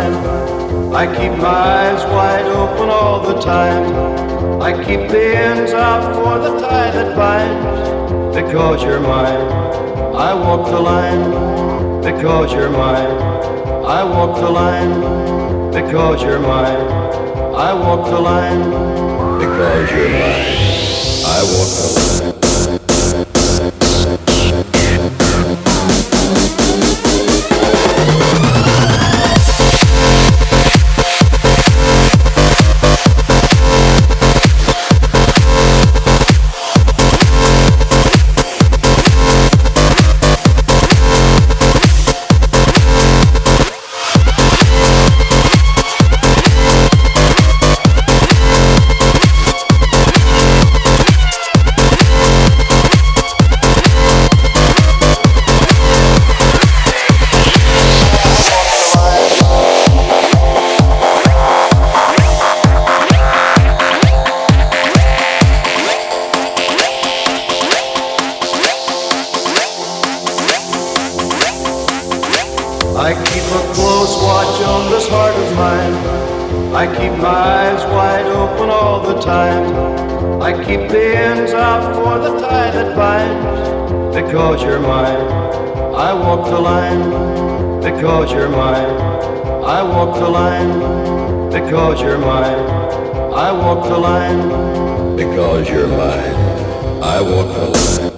mine. I keep my eyes wide open all the time. I keep the ends out for the tie that binds. Because you're mine, I walk the line. Because you're mine, I walk the line. Because you're mine, I walk the line. Because you're mine, I walk the line. I keep a close watch on this heart of mine. I keep my eyes wide open all the time. I keep the ends out for the tie that binds. Because you're mine, I walk the line. Because you're mine, I walk the line. Because you're mine, I walk the line. Because you're mine, I walk the line.